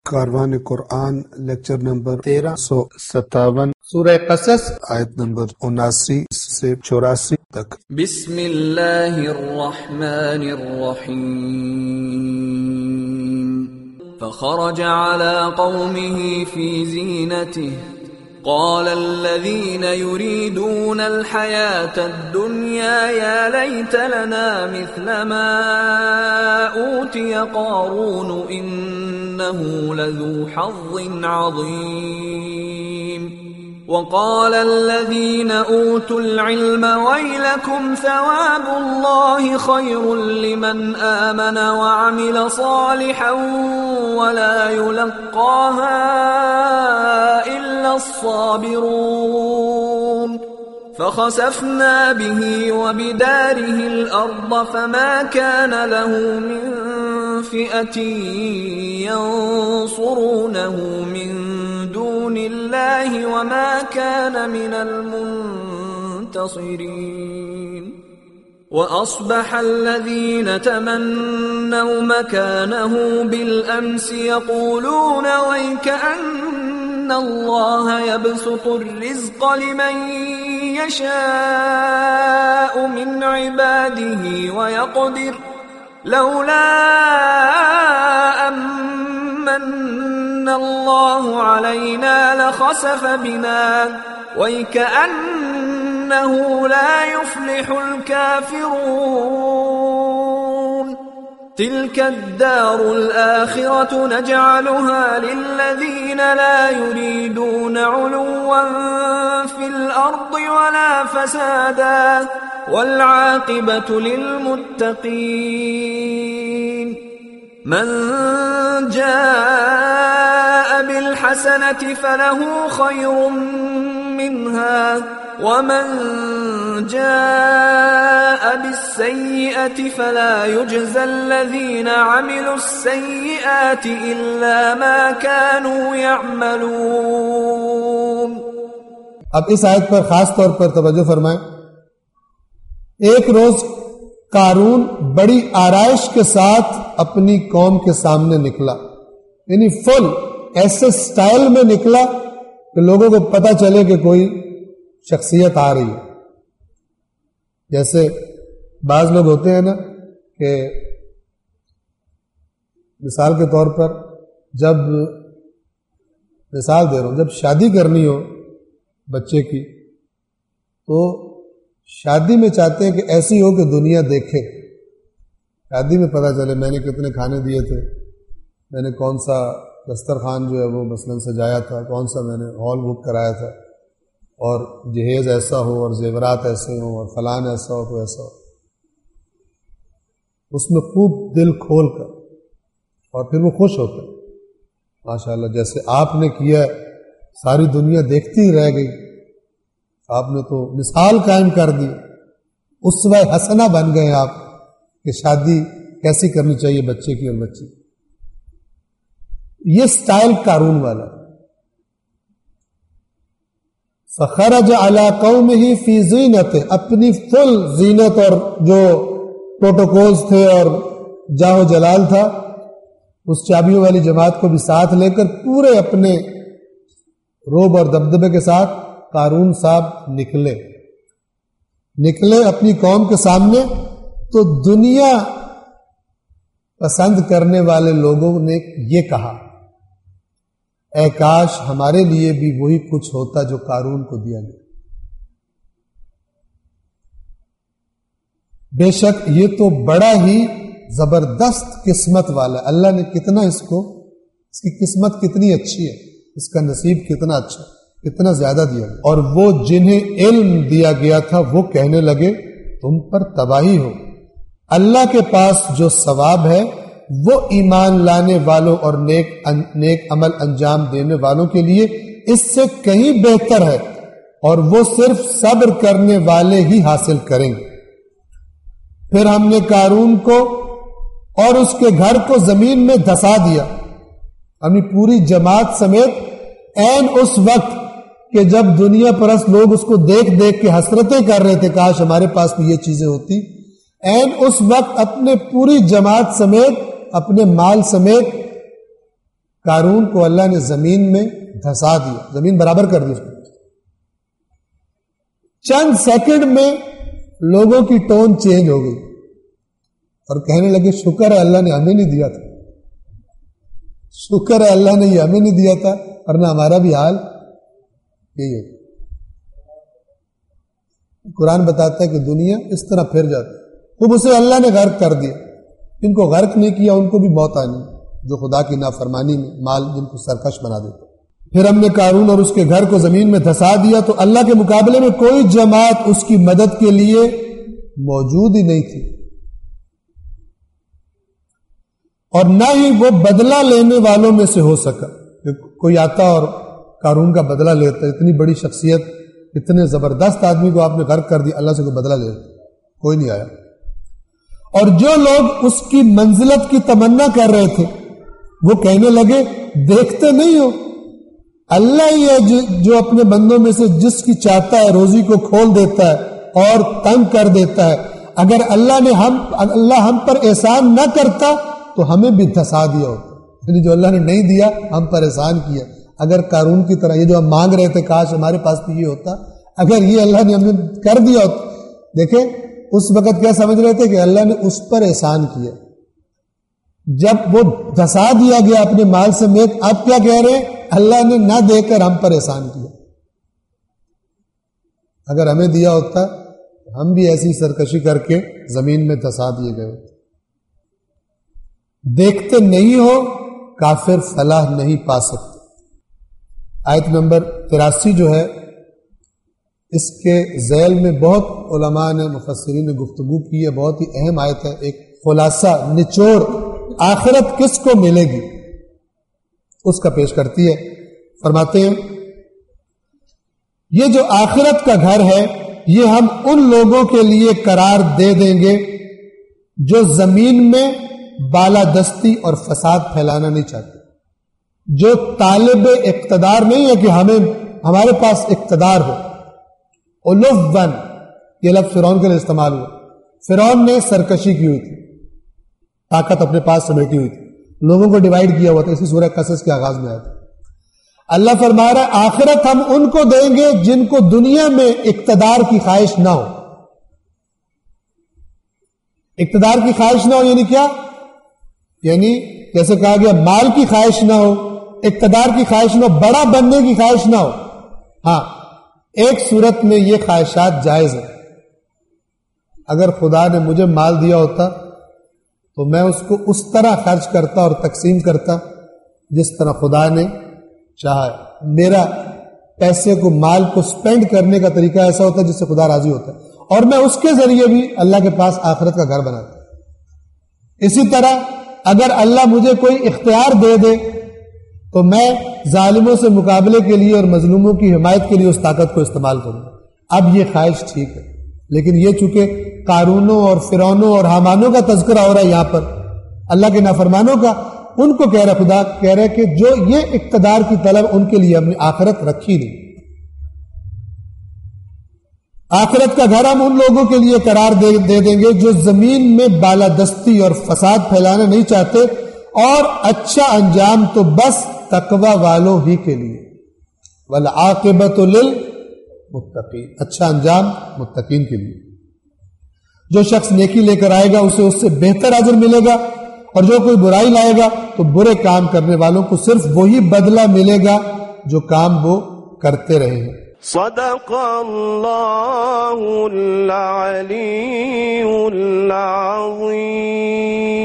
کاروان قرآن lecture number 1357 سورہ قصص آیت number 79 سے 84 تک۔ بسم اللہ الرحمن الرحیم فخرج على قومه في زینته قال الذين يريدون الحياة الدنيا يا ليت لنا مثل ما أوتي قارون إنه لذو حظ عظيم وقال الذين أوتوا العلم ويلكم ثواب الله خير لمن آمن وعمل صالحا ولا يلقاها إلا الصابرون فخسفنا به وبداره الأرض فما كان له من فئة ينصرونه من دون الله وما كان من المنتصرين وأصبح الذين تمنوا مكانه بالأمس يقولون ويكأن الله يبسط الرزق لمن يشاء من عباده ويقدر لولا أمن الله علينا لخسف بنا ويكأنه لا يفلح الكافرون تلك الدار الآخرة نجعلها للذين لا يريدون علوا في الأرض ولا فسادا والعاقبة للمتقين من جاء بالحسنة فله خير منها ومن جاء بالسيئة فلا يجزى الذين عملوا السيئات إلا ما كانوا يعملون۔ اب اس آیت پر خاص طور پر توجہ فرمائیں۔ ایک روز قارون بڑی آرائش کے ساتھ اپنی قوم کے سامنے نکلا، یعنی فل ایسے سٹائل میں نکلا کہ لوگوں کو پتہ چلے کہ کوئی شخصیت آ رہی ہے۔ جیسے بعض لوگ ہوتے ہیں نا کہ مثال کے طور پر جب مثال دے رہا ہوں، جب شادی کرنی ہو بچے کی تو شادی میں چاہتے ہیں کہ ایسی ہو کہ دنیا دیکھے، شادی میں پتہ چلے میں نے کتنے کھانے دیے تھے، میں نے کون سا دسترخوان جو ہے وہ مثلاً سجایا تھا، کون سا میں نے ہال بک کرایا تھا، اور جہیز ایسا ہو اور زیورات ایسے ہوں اور فلان ایسا ہو تو ایسا ہو، اس میں خوب دل کھول کر، اور پھر وہ خوش ہوتا ہے ماشاءاللہ جیسے آپ نے کیا ساری دنیا دیکھتی ہی رہ گئی، آپ نے تو مثال قائم کر دی، اسوہ حسنہ بن گئے آپ کہ شادی کیسی کرنی چاہیے بچے کی اور بچی کی۔ یہ سٹائل قارون والا۔ فخرج علی قومہ فی زینتہ، اپنی فل زینت اور جو پروٹوکولز تھے اور جاہ و جلال تھا اس چابیوں والی جماعت کو بھی ساتھ لے کر پورے اپنے روب اور دبدبے کے ساتھ قارون صاحب نکلے اپنی قوم کے سامنے۔ تو دنیا پسند کرنے والے لوگوں نے یہ کہا اے کاش ہمارے لیے بھی وہی کچھ ہوتا جو قارون کو دیا گیا۔ بے شک یہ تو بڑا ہی زبردست قسمت والا، اللہ نے کتنا اس کی قسمت کتنی اچھی ہے، اس کا نصیب کتنا اچھا، کتنا زیادہ دیا گیا۔ اور وہ جنہیں علم دیا گیا تھا وہ کہنے لگے تم پر تباہی ہو، اللہ کے پاس جو ثواب ہے وہ ایمان لانے والوں اور نیک عمل انجام دینے والوں کے لیے اس سے کہیں بہتر ہے، اور وہ صرف صبر کرنے والے ہی حاصل کریں گے۔ پھر ہم نے قارون کو اور اس کے گھر کو زمین میں دھسا دیا، ہمیں پوری جماعت سمیت، عین اس وقت کہ جب دنیا پرست لوگ اس کو دیکھ دیکھ کے حسرتیں کر رہے تھے کاش ہمارے پاس بھی یہ چیزیں ہوتی، عین اس وقت اپنے پوری جماعت سمیت، اپنے مال سمیت قارون کو اللہ نے زمین میں دھسا دیا، زمین برابر کر دی. چند سیکنڈ میں لوگوں کی ٹون چینج ہو گئی اور کہنے لگے شکر ہے اللہ نے ہمیں نہیں دیا تھا، شکر ہے اللہ نے یہ ہمیں نہیں دیا تھا، ورنہ ہمارا بھی حال یہی ہوتا. قرآن بتاتا ہے کہ دنیا اس طرح پھر جاتی ہے. خوب اسے اللہ نے غرق کر دیا. جن کو غرق نہیں کیا ان کو بھی موت آنی، جو خدا کی نافرمانی میں مال جن کو سرکش بنا دیتے. پھر ہم نے قارون اور اس کے گھر کو زمین میں دھسا دیا تو اللہ کے مقابلے میں کوئی جماعت اس کی مدد کے لیے موجود ہی نہیں تھی، اور نہ ہی وہ بدلہ لینے والوں میں سے ہو سکا. کوئی آتا اور قارون کا بدلہ لیتا، اتنی بڑی شخصیت، اتنے زبردست آدمی کو آپ نے غرق کر دیا، اللہ سے کوئی بدلہ لیتا کوئی نہیں آیا. اور جو لوگ اس کی منزلت کی تمنا کر رہے تھے وہ کہنے لگے دیکھتے نہیں ہو اللہ ہی ہے جو اپنے بندوں میں سے جس کی چاہتا ہے روزی کو کھول دیتا ہے اور تنگ کر دیتا ہے. اگر اللہ ہم پر احسان نہ کرتا تو ہمیں بھی دھسا دیا ہوتا. یعنی جو اللہ نے نہیں دیا ہم پر احسان کیا. اگر قارون کی طرح یہ جو ہم مانگ رہے تھے کاش ہمارے پاس بھی یہ ہوتا، اگر یہ اللہ نے ہمیں کر دیا ہوتا. دیکھیں اس وقت کیا سمجھ رہے تھے کہ اللہ نے اس پر احسان کیا. جب وہ دھسا دیا گیا اپنے مال سمیت، اب کیا کہہ رہے ہیں اللہ نے نہ دے کر ہم پر احسان کیا. اگر ہمیں دیا ہوتا ہم بھی ایسی سرکشی کر کے زمین میں دھسا دیے گئے ہوتے. دیکھتے نہیں ہو کافر فلاح نہیں پا سکتے. آیت نمبر 83 جو ہے اس کے ذیل میں بہت علماء نے مفسرین نے گفتگو کی ہے. بہت ہی اہم آیت ہے. ایک خلاصہ نچوڑ آخرت کس کو ملے گی اس کا پیش کرتی ہے. فرماتے ہیں یہ جو آخرت کا گھر ہے یہ ہم ان لوگوں کے لیے قرار دے دیں گے جو زمین میں بالادستی اور فساد پھیلانا نہیں چاہتے، جو طالب اقتدار نہیں ہے کہ ہمارے پاس اقتدار ہو. علوًا یہ لفظ فرعون کے لیے استعمال ہوا. فرعون نے سرکشی کی ہوئی تھی، طاقت اپنے پاس سمیٹی ہوئی تھی، لوگوں کو ڈیوائیڈ کیا ہوا تھا. اسی سورہ قصص کے آغاز میں آیا تھا. اللہ فرما رہا ہے آخرت ہم ان کو دیں گے جن کو دنیا میں اقتدار کی خواہش نہ ہو. اقتدار کی خواہش نہ ہو یعنی کیا؟ یعنی جیسے کہا گیا مال کی خواہش نہ ہو، اقتدار کی خواہش نہ ہو، بڑا بننے کی خواہش نہ ہو. ہاں ایک صورت میں یہ خواہشات جائز ہیں. اگر خدا نے مجھے مال دیا ہوتا تو میں اس کو اس طرح خرچ کرتا اور تقسیم کرتا جس طرح خدا نے چاہا. میرا پیسے کو مال کو سپینڈ کرنے کا طریقہ ایسا ہوتا ہے جس سے خدا راضی ہوتا ہے، اور میں اس کے ذریعے بھی اللہ کے پاس آخرت کا گھر بناتا. اسی طرح اگر اللہ مجھے کوئی اختیار دے دے تو میں ظالموں سے مقابلے کے لیے اور مظلوموں کی حمایت کے لیے اس طاقت کو استعمال کروں. اب یہ خواہش ٹھیک ہے، لیکن یہ چونکہ قارونوں اور فرعونوں اور حامانوں کا تذکرہ ہو رہا ہے یہاں پر، اللہ کے نافرمانوں کا، ان کو کہہ رہا خدا کہہ رہا ہے کہ جو یہ اقتدار کی طلب ان کے لیے ہم نے آخرت رکھی نہیں. آخرت کا گھر ہم ان لوگوں کے لیے قرار دے دیں گے جو زمین میں بالادستی اور فساد پھیلانا نہیں چاہتے، اور اچھا انجام تو بس تقوی والوں ہی کے لیے. والعاقبۃ للمتقین، اچھا انجام متقین کے لیے. جو شخص نیکی لے کر آئے گا اسے اس سے بہتر اجر ملے گا، اور جو کوئی برائی لائے گا تو برے کام کرنے والوں کو صرف وہی بدلہ ملے گا جو کام وہ کرتے رہے ہیں. صدق اللہ العلی العظیم.